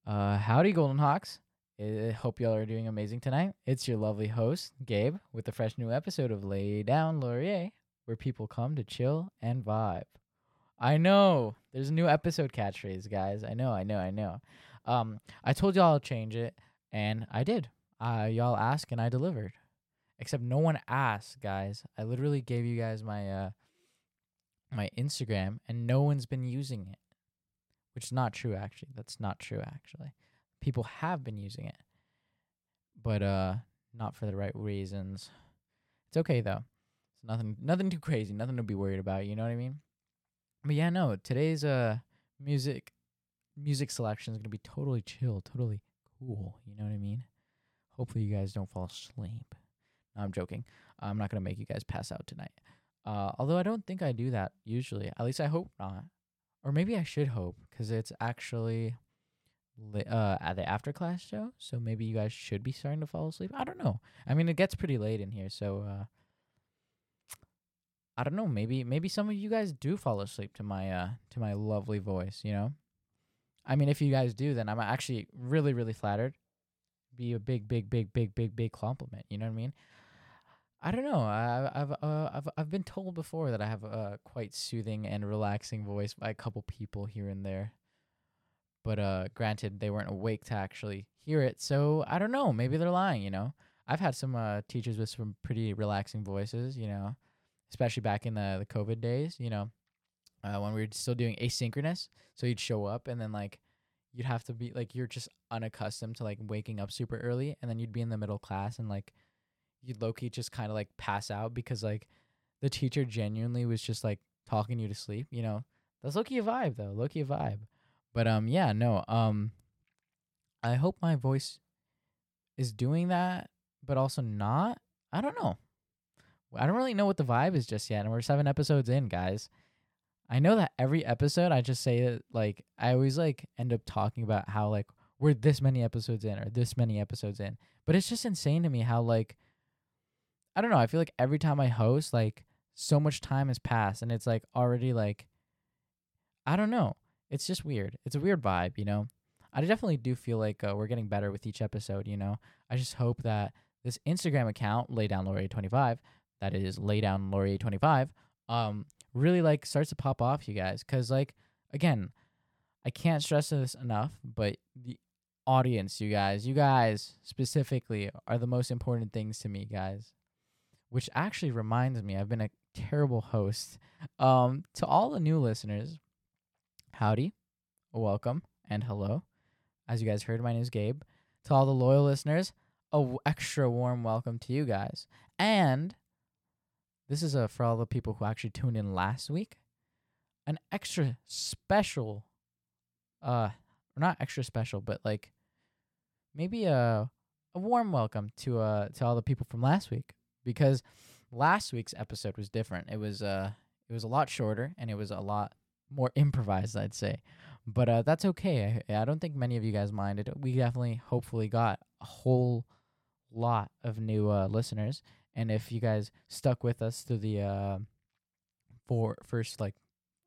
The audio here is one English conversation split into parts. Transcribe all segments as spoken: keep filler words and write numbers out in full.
Uh, howdy, Golden Hawks. I hope y'all are doing amazing tonight. It's your lovely host, Gabe, with a fresh new episode of Lay Down Laurier, where people come to chill and vibe. I know there's a new episode catchphrase, guys. I know, I know, I know. Um, I told y'all I'll change it, and I did. Uh, y'all asked, and I delivered. Except no one asked, guys. I literally gave you guys my uh my Instagram, and no one's been using it. Which is not true, actually. That's not true, actually. People have been using it, but uh, not for the right reasons. It's okay though. It's nothing, nothing too crazy, nothing to be worried about. You know what I mean? But yeah, no. Today's uh music music selection is gonna be totally chill, totally cool. You know what I mean? Hopefully, you guys don't fall asleep. No, I'm joking. I'm not gonna make you guys pass out tonight. Uh, although I don't think I do that usually. At least I hope not. Or maybe I should hope, because it's actually li- uh, at the after class show, so maybe you guys should be starting to fall asleep. I don't know. I mean, it gets pretty late in here, so uh, I don't know. Maybe maybe some of you guys do fall asleep to my uh, to my lovely voice. You know, I mean, if you guys do, then I'm actually really really flattered. Be a big big big big big big compliment. You know what I mean? I don't know. I, I've uh, I've I've been told before that I have a quite soothing and relaxing voice by a couple people here and there. But uh, granted, they weren't awake to actually hear it, so I don't know. Maybe they're lying. You know, I've had some uh, teachers with some pretty relaxing voices. You know, especially back in the the COVID days. You know, uh, when we were still doing asynchronous, so you'd show up and then like you'd have to be like you're just unaccustomed to like waking up super early, and then you'd be in the middle class and like you'd low-key just kind of like pass out because like the teacher genuinely was just like talking you to sleep, you know. That's low-key a vibe though, low-key a vibe. But um yeah, no. Um I hope my voice is doing that, but also not. I don't know. I don't really know what the vibe is just yet, and we're seven episodes in, guys. I know that every episode I just say it like I always like end up talking about how like we're this many episodes in or this many episodes in. But it's just insane to me how like I don't know. I feel like every time I host, like so much time has passed, and it's like already like I don't know. It's just weird. It's a weird vibe, you know. I definitely do feel like uh, we're getting better with each episode. You know, I just hope that this Instagram account, Laydown Laurier twenty-five, that is Laydown Laurier twenty-five, um, really like starts to pop off, you guys. Cause like again, I can't stress this enough, but the audience, you guys, you guys specifically are the most important things to me, guys. Which actually reminds me, I've been a terrible host. Um, to all the new listeners, howdy, welcome, and hello. As you guys heard, my name is Gabe. To all the loyal listeners, a w- extra warm welcome to you guys. And this is uh, for all the people who actually tuned in last week. An extra special, uh, not extra special, but like maybe a a warm welcome to uh to all the people from last week. Because last week's episode was different. It was uh it was a lot shorter and it was a lot more improvised, I'd say. But uh that's okay. I, I don't think many of you guys minded. We definitely hopefully got a whole lot of new uh listeners, and if you guys stuck with us through the uh four first like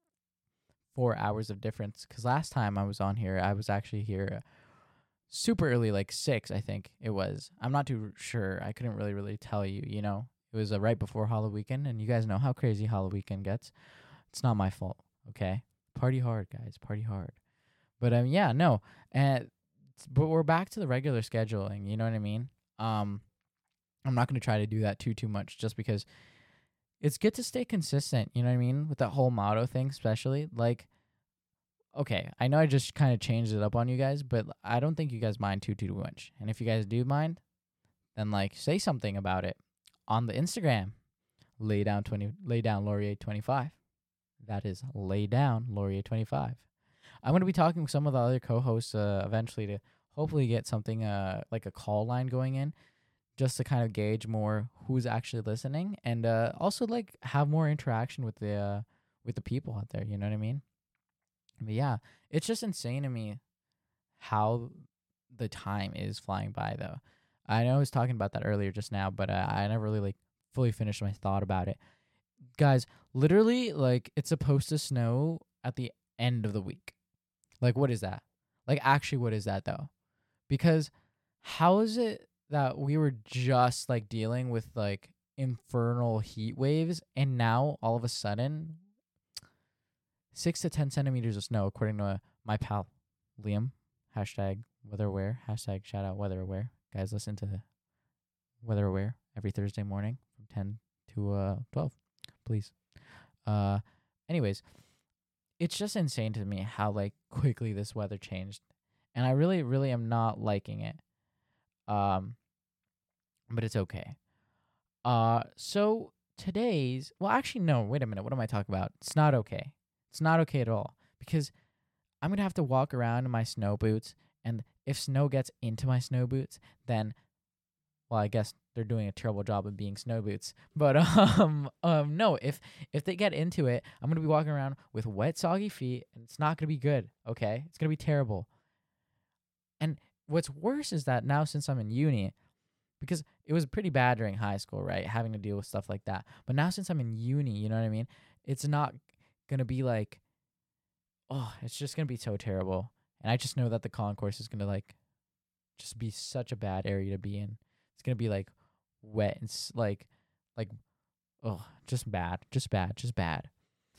four hours of difference, cuz last time I was on here, I was actually here uh, super early, like six, I think it was. I'm not too sure. I couldn't really, really tell you, you know. It was uh, right before Halloween weekend, and you guys know how crazy Halloween weekend gets. It's not my fault, okay? Party hard, guys. Party hard. But, um, yeah, no. And, but we're back to the regular scheduling, you know what I mean? Um, I'm not going to try to do that too, too much just because it's good to stay consistent, you know what I mean? With that whole motto thing, especially. Like, okay, I know I just kind of changed it up on you guys, but I don't think you guys mind too too much. And if you guys do mind, then like say something about it on the Instagram. Lay down twenty, lay down Laurier twenty-five. That is lay down Laurier twenty-five. I'm gonna be talking with some of the other co-hosts uh, eventually to hopefully get something uh like a call line going in, just to kind of gauge more who's actually listening, and uh, also like have more interaction with the uh, with the people out there. You know what I mean? But yeah, it's just insane to me how the time is flying by, though. I know I was talking about that earlier just now, but uh, I never really like fully finished my thought about it. Guys, literally, like it's supposed to snow at the end of the week. Like, what is that? Like, actually, what is that though? Because how is it that we were just like dealing with like infernal heat waves, and now all of a sudden, six to ten centimeters of snow, according to uh, my pal Liam, hashtag weather aware, hashtag shout out weather aware. Guys, listen to weather aware every Thursday morning from ten to uh twelve, please. Uh, anyways, it's just insane to me how like quickly this weather changed, and I really, really am not liking it. Um, but it's okay. Uh, so today's well, actually, no. Wait a minute. What am I talking about? It's not okay. It's not okay at all because I'm gonna have to walk around in my snow boots, and if snow gets into my snow boots, then well, I guess they're doing a terrible job of being snow boots. But um, um, no, if if they get into it, I'm gonna be walking around with wet, soggy feet, and it's not gonna be good. Okay, it's gonna be terrible. And what's worse is that now, since I'm in uni, because it was pretty bad during high school, right, having to deal with stuff like that. But now, since I'm in uni, you know what I mean? It's not gonna be like, oh, it's just gonna be so terrible. And I just know that the concourse is gonna like just be such a bad area to be in. It's gonna be like wet and s- like, like, oh, just bad, just bad, just bad.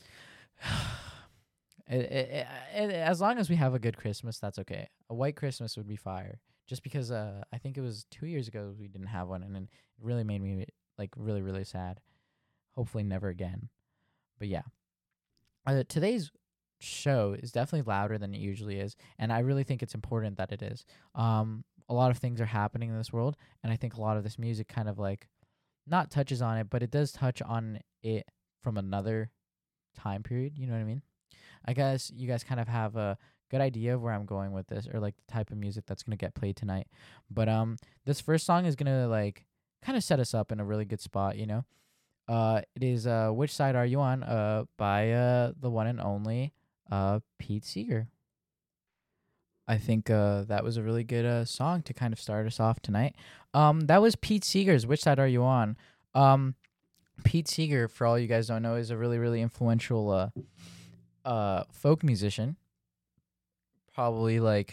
it, it, it, as long as we have a good Christmas, that's okay. A white Christmas would be fire. Just because uh, I think it was two years ago we didn't have one, and it really made me like really, really sad. Hopefully, never again. But yeah, uh, today's show is definitely louder than it usually is, and I really think it's important that it is. Um, a lot of things are happening in this world, and I think a lot of this music kind of like not touches on it, but it does touch on it from another time period. You know what I mean? I guess you guys kind of have a good idea of where I'm going with this, or like the type of music that's gonna get played tonight. But um, this first song is gonna like kind of set us up in a really good spot. You know, uh, it is uh, "Which Side Are You On?" uh by uh the one and only uh Pete Seeger. I think uh, that was a really good uh, song to kind of start us off tonight. Um, that was Pete Seeger's "Which Side Are You On?" Um, Pete Seeger, for all you guys don't know, is a really, really influential uh, uh, folk musician. Probably like,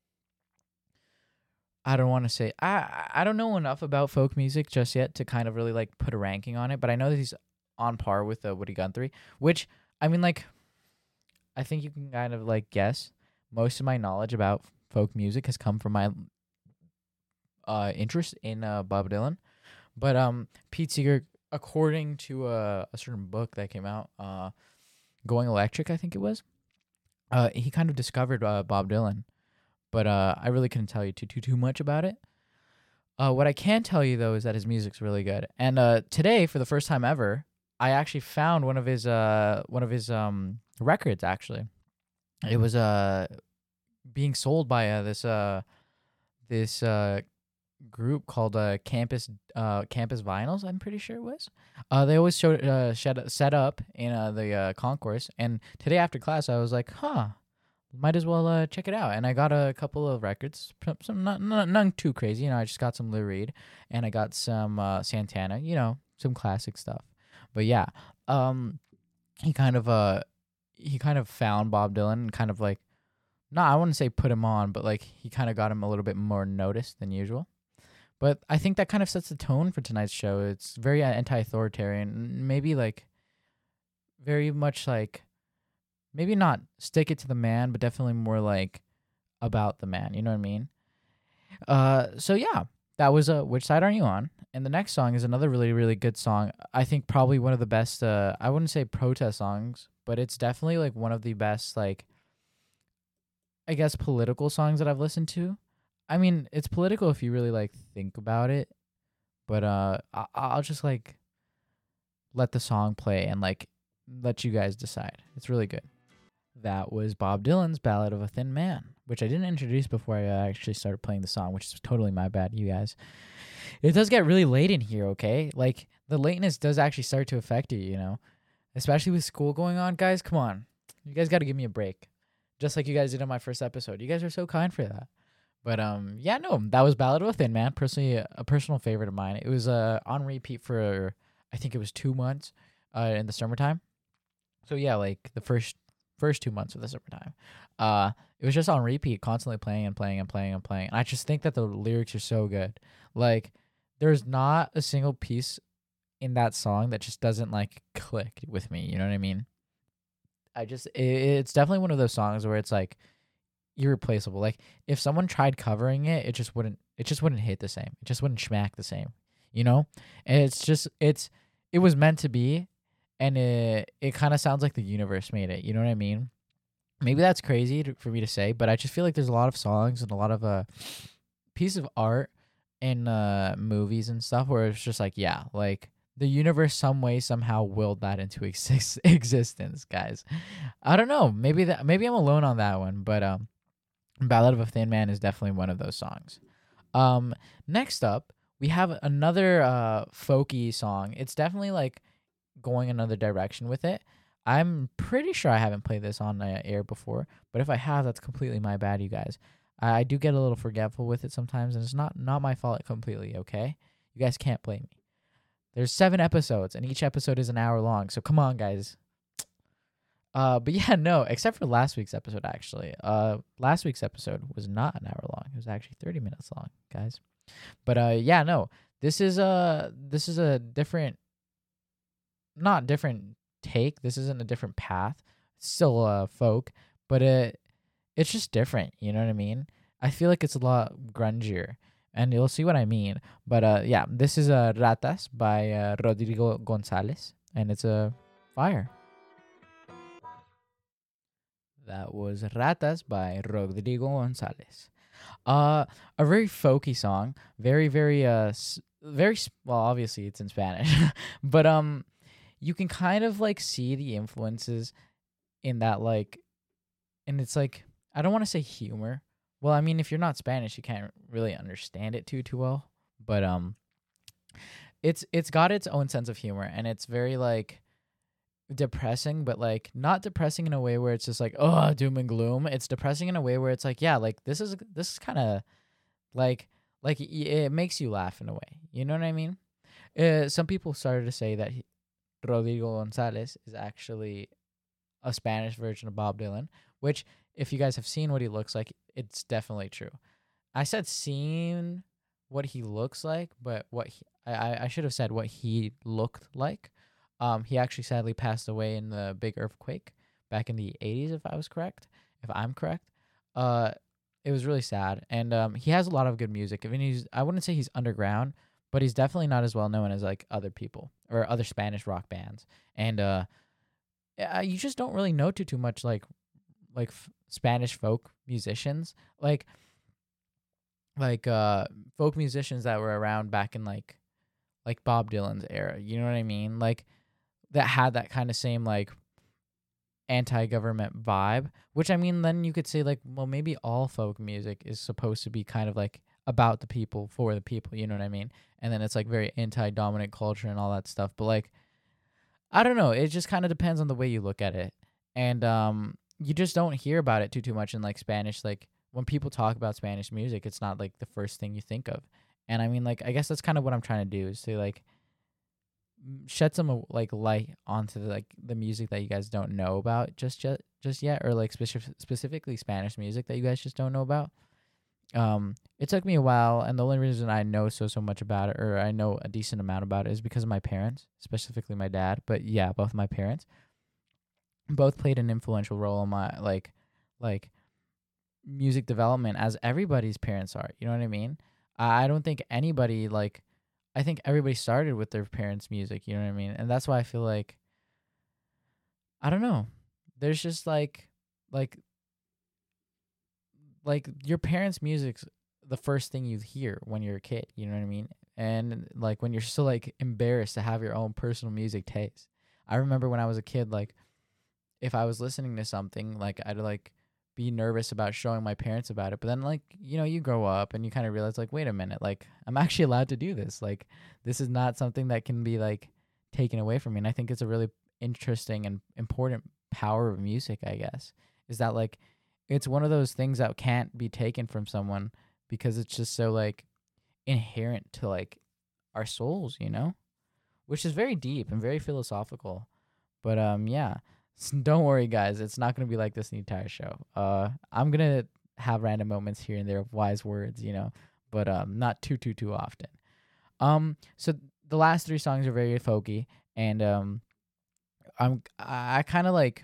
I don't want to say I I don't know enough about folk music just yet to kind of really like put a ranking on it, but I know that he's on par with uh, Woody Guthrie, which I mean like I think you can kind of like guess. Most of my knowledge about folk music has come from my uh, interest in uh, Bob Dylan. But um, Pete Seeger, according to a, a certain book that came out, uh, Going Electric, I think it was, uh, he kind of discovered uh, Bob Dylan. But uh, I really couldn't tell you too too too much about it. Uh, what I can tell you though is that his music's really good. And uh, today, for the first time ever, I actually found one of his uh one of his um records. Actually, it was uh being sold by uh, this uh this uh group called uh Campus uh Campus Vinyls. I'm pretty sure it was. Uh, they always showed uh shed, set up in uh the uh, concourse. And today after class, I was like, huh, might as well uh check it out. And I got a couple of records, some some- not, not none too crazy. You know, I just got some Lou Reed, and I got some uh Santana. You know, some classic stuff. But yeah, um, he kind of uh he kind of found Bob Dylan and kind of like, no, I wouldn't say put him on, but like he kind of got him a little bit more noticed than usual. But I think that kind of sets the tone for tonight's show. It's very uh, anti-authoritarian, maybe like very much like maybe not stick it to the man, but definitely more like about the man. You know what I mean? Uh, so yeah, that was uh, "Which Side Are You On?" And the next song is another really really good song. I think probably one of the best. Uh, I wouldn't say protest songs, but it's definitely like one of the best like I guess political songs that I've listened to. I mean, it's political if you really like think about it, but uh, I- I'll just like let the song play and like let you guys decide. It's really good. That was Bob Dylan's "Ballad of a Thin Man," which I didn't introduce before I uh, actually started playing the song, which is totally my bad, you guys. It does get really late in here, okay? Like, the lateness does actually start to affect you, you know? Especially with school going on, guys. Come on. You guys got to give me a break. Just like you guys did on my first episode. You guys are so kind for that. But um, yeah, no, that was "Ballad of a Thin Man." Personally, a, a personal favorite of mine. It was uh on repeat for I think it was two months, uh, in the summertime. So yeah, like the first first two months of the summertime. Uh, it was just on repeat, constantly playing and playing and playing and playing. And I just think that the lyrics are so good. Like, there's not a single piece in that song that just doesn't like click with me. You know what I mean? I just it, it's definitely one of those songs where it's like irreplaceable. Like if someone tried covering it, it just wouldn't it just wouldn't hit the same. It just wouldn't smack the same. You know? And it's just it's it was meant to be, and it it kind of sounds like the universe made it. You know what I mean? Maybe that's crazy to, for me to say, but I just feel like there's a lot of songs and a lot of uh piece of art in uh movies and stuff where it's just like, yeah, like the universe some way somehow willed that into exist- existence, guys. I don't know. Maybe that maybe I'm alone on that one, but um Ballad of a Thin Man is definitely one of those songs. Um next up, we have another uh folky song. It's definitely like going another direction with it. I'm pretty sure I haven't played this on uh, air before, but if I have, that's completely my bad, you guys. I, I do get a little forgetful with it sometimes, and it's not not my fault completely, okay? You guys can't blame me. There's seven episodes, and each episode is an hour long, so come on, guys. Uh, but yeah, no, except for last week's episode, actually. Uh, last week's episode was not an hour long. It was actually thirty minutes long, guys. But uh, yeah, no, this is a this is a different, not different take. This isn't a different path. It's still uh folk, but it it's just different. You know what I mean? I feel like it's a lot grungier, and you'll see what I mean. But uh, yeah, this is uh, Ratas by uh, Rodrigo Gonzalez, and it's a fire. That was Ratas by Rodrigo Gonzalez. Uh, a very folky song, very very uh, s- very s- well. Obviously, it's in Spanish, but um, you can kind of like see the influences in that, like, and it's like I don't want to say humor. Well, I mean, if you're not Spanish, you can't really understand it too too well. But um, it's it's got its own sense of humor, and it's very like depressing, but like not depressing in a way where it's just like, oh, doom and gloom. It's depressing in a way where it's like, yeah, like this is this is kind of like like y- it makes you laugh in a way. You know what I mean? Uh, some people started to say that he, Rodrigo Gonzalez is actually a Spanish version of Bob Dylan, which if you guys have seen what he looks like, it's definitely true. I said seen what he looks like, but what he, I I I should have said what he looked like. Um, he actually sadly passed away in the big earthquake back in the eighties, if I was correct, if I'm correct. Uh, it was really sad, and um, he has a lot of good music. I mean, he's I wouldn't say he's underground, but he's definitely not as well known as like other people or other Spanish rock bands. And uh, uh, you just don't really know too too much like like f- Spanish folk musicians, like like uh folk musicians that were around back in like like Bob Dylan's era. You know what I mean? Like that had that kind of same like anti-government vibe, which I mean then you could say like, well, maybe all folk music is supposed to be kind of like about the people for the people, you know what I mean? And then it's like very anti-dominant culture and all that stuff. But like I don't know, it just kind of depends on the way you look at it. And um you just don't hear about it too too much in like Spanish. Like when people talk about Spanish music, it's not like the first thing you think of. And I mean, like, I guess that's kind of what I'm trying to do is to like m- shed some uh, like light onto the, like the music that you guys don't know about just yet, just yet, or like specific specifically Spanish music that you guys just don't know about. Um, it took me a while, and the only reason I know so so much about it, or I know a decent amount about it, is because of my parents, specifically my dad. But yeah, both my parents both played an influential role in my like like music development, as everybody's parents are. You know what I mean? I I don't think anybody like I think everybody started with their parents' music, you know what I mean? And that's why I feel like I don't know. There's just like like like your parents' music's the first thing you hear when you're a kid, you know what I mean? And like when you're still like embarrassed to have your own personal music taste. I remember when I was a kid, like if I was listening to something, like I'd like be nervous about showing my parents about it. But then like, you know, you grow up and you kind of realize like, wait a minute, like I'm actually allowed to do this. Like this is not something that can be like taken away from me. And I think it's a really interesting and important power of music, I guess, is that like it's one of those things that can't be taken from someone because it's just so like inherent to like our souls, you know? Which is very deep and very philosophical. But um yeah. S- Don't worry, guys. It's not gonna be like this the entire show. Uh, I'm gonna have random moments here and there of wise words, you know, but um, not too too too often. Um, so the last three songs are very folky, and um, I'm I, I kind of like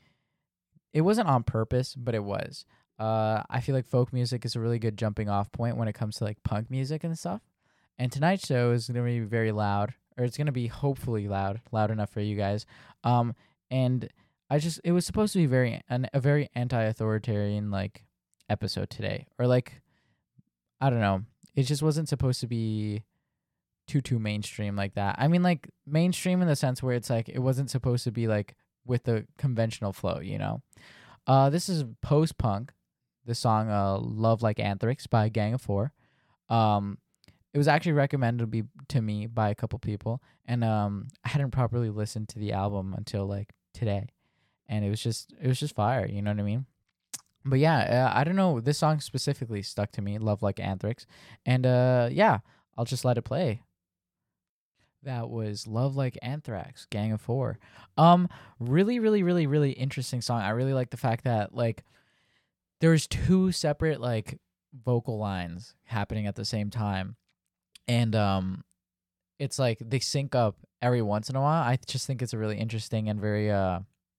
it wasn't on purpose, but it was. Uh, I feel like folk music is a really good jumping off point when it comes to like punk music and stuff. And tonight's show is gonna be very loud, or it's gonna be hopefully loud, loud enough for you guys. Um, and I just it was supposed to be very an, a very anti-authoritarian like episode today, or like I don't know, it just wasn't supposed to be too too mainstream like that. I mean like mainstream in the sense where it's like it wasn't supposed to be like with the conventional flow, you know. Uh, this is post punk. The song uh "Love Like Anthrax" by Gang of Four. Um, it was actually recommended to be to me by a couple people, and um, I hadn't properly listened to the album until like today, and it was just it was just fire. You know what I mean? But yeah, uh, I don't know. This song specifically stuck to me. "Love Like Anthrax," and uh, yeah, I'll just let it play. That was Love Like Anthrax, Gang of Four. Um, really, really, really, really interesting song. I really like the fact that like there's two separate like vocal lines happening at the same time. And um it's like they sync up every once in a while. I just think it's a really interesting and very uh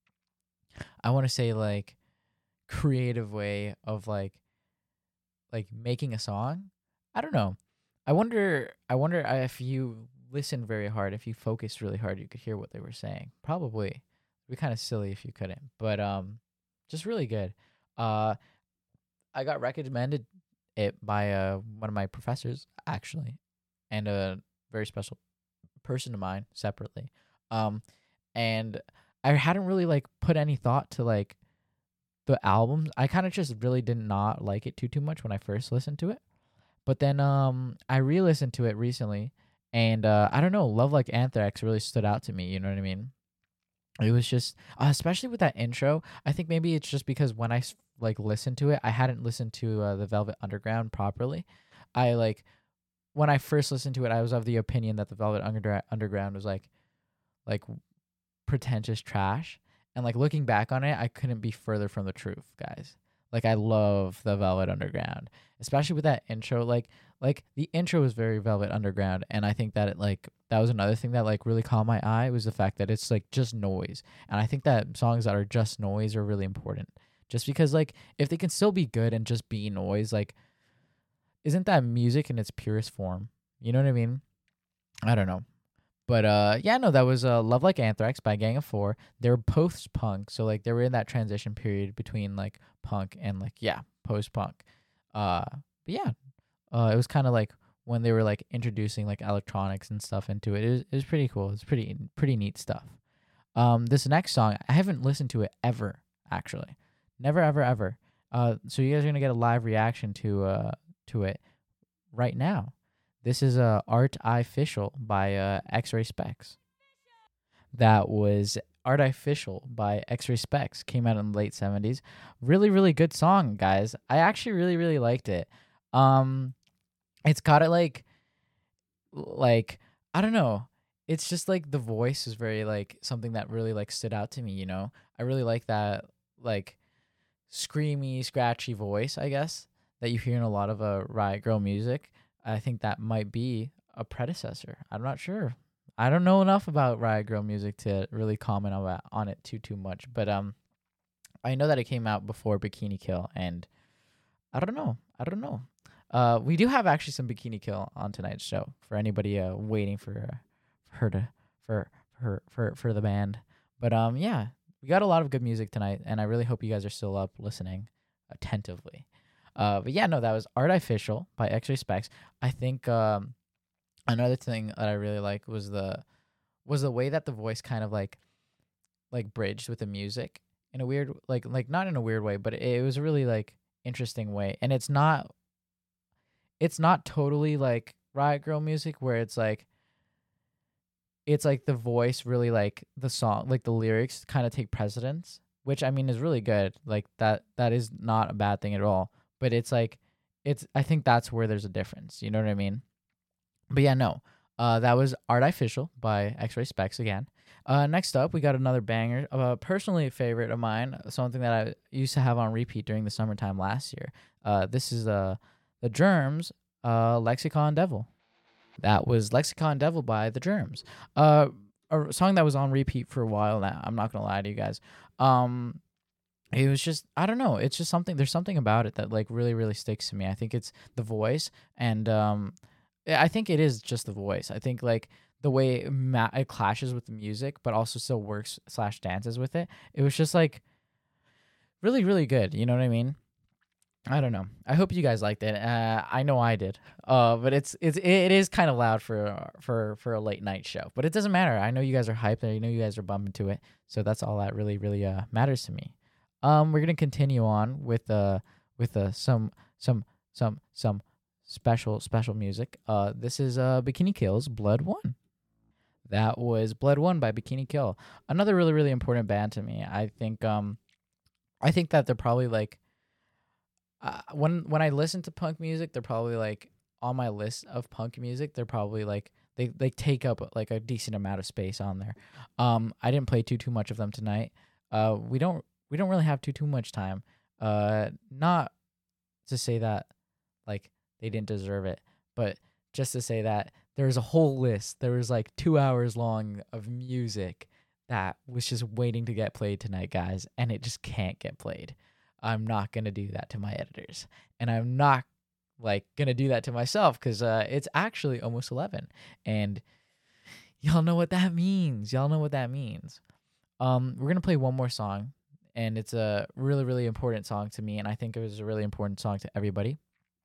I want to say like creative way of like like making a song. I don't know. I wonder I wonder if you listen very hard, if you focused really hard, you could hear what they were saying. Probably. It'd be kind of silly if you couldn't. But um just really good. Uh I got recommended it by uh one of my professors actually, and a very special person of mine separately. Um and I hadn't really like put any thought to like the albums. I kind of just really did not like it too too much when I first listened to it. But then um I re-listened to it recently, and uh I don't know, Love Like Anthrax really stood out to me, you know what I mean? It was just uh, especially with that intro. I think maybe it's just because when I s- like listened to it, I hadn't listened to uh, the Velvet Underground properly. I like when I first listened to it, I was of the opinion that the Velvet Undergra- Underground was like like pretentious trash. And like looking back on it, I couldn't be further from the truth, guys. Like I love the Velvet Underground, especially with that intro. Like like the intro was very Velvet Underground, and I think that it like that was another thing that like really caught my eye was the fact that it's like just noise. And I think that songs that are just noise are really important. Just because like if they can still be good and just be noise, like isn't that music in its purest form? You know what I mean? I don't know. But uh yeah, no, that was uh Love Like Anthrax by Gang of Four. They were post punk, so like they were in that transition period between like punk and like yeah, post punk. Uh but yeah. Uh it was kinda like when they were like introducing like electronics and stuff into it. It was, it was pretty cool. It's pretty pretty neat stuff. Um this next song, I haven't listened to it ever, actually. Never ever ever. Uh so you guys are gonna get a live reaction to uh to it right now. This is uh, Art Official by uh, X-Ray Specs. That was Art Official by X-Ray Specs. Came out in the late seventies. Really, really good song, guys. I actually really, really liked it. Um, it's got it like, like I don't know. It's just like the voice is very like something that really like stood out to me. You know, I really like that like screamy, scratchy voice. I guess that you hear in a lot of uh, Riot Girl music. I think that might be a predecessor. I'm not sure. I don't know enough about Riot Girl music to really comment about on it too too much, but um, I know that it came out before Bikini Kill, and I don't know. I don't know. Uh, we do have actually some Bikini Kill on tonight's show for anybody uh waiting for, uh, for her to for for her for for the band. But um, yeah, we got a lot of good music tonight, and I really hope you guys are still up listening attentively. Uh, but yeah, no, that was Art Official by X-Ray Specs. I think um, another thing that I really like was the was the way that the voice kind of like like bridged with the music in a weird like like not in a weird way, but it, it was a really like interesting way. And it's not it's not totally like Riot Girl music where it's like it's like the voice really like the song like the lyrics kind of take precedence, which I mean is really good. Like that that is not a bad thing at all. But it's like it's I think that's where there's a difference. You know what I mean? But yeah, no. Uh, that was Artificial by X-Ray Specs again. Uh, next up, we got another banger, uh, personally a favorite of mine, something that I used to have on repeat during the summertime last year. Uh, this is uh, the Germs, uh, Lexicon Devil. That was Lexicon Devil by the Germs. Uh, a song that was on repeat for a while now. I'm not gonna lie to you guys. Um, it was just, I don't know. It's just something. There's something about it that like really really sticks to me. I think it's the voice, and um, I think it is just the voice. I think like the way it, ma- it clashes with the music, but also still works slash dances with it. It was just like really really good. You know what I mean? I don't know. I hope you guys liked it. Uh, I know I did. Uh, but it's it's it is kind of loud for for for a late night show. But it doesn't matter. I know you guys are hyped. I know you guys are bumping to it. So that's all that really really uh matters to me. Um, we're gonna continue on with uh with uh some some some some special special music. Uh, this is uh Bikini Kill's Blood One. That was Blood One by Bikini Kill. Another really really important band to me. I think um I think that they're probably like uh, when when I listen to punk music, they're probably like on my list of punk music. They're probably like they they take up like a decent amount of space on there. Um, I didn't play too too much of them tonight. Uh, we don't we don't really have too too much time. Uh, not to say that like they didn't deserve it, but just to say that there's a whole list. There was like two hours long of music that was just waiting to get played tonight, guys, and it just can't get played. I'm not going to do that to my editors. And I'm not like going to do that to myself because uh, it's actually almost eleven. And y'all know what that means. Y'all know what that means. Um, we're going to play one more song. And it's a really, really important song to me. And I think it was a really important song to everybody.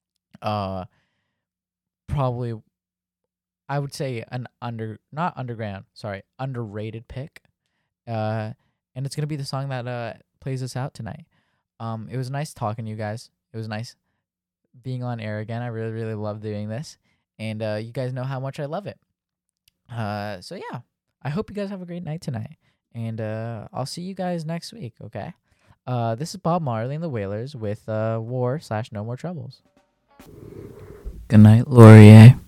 Uh, probably, I would say an under, not underground, sorry, underrated pick. Uh, and it's going to be the song that uh, plays us out tonight. Um, it was nice talking to you guys. It was nice being on air again. I really, really love doing this. And uh, you guys know how much I love it. Uh, so, yeah. I hope you guys have a great night tonight. And uh, I'll see you guys next week, okay? Uh, this is Bob Marley and the Wailers with uh, War slash No More Troubles. Good night, Laurier.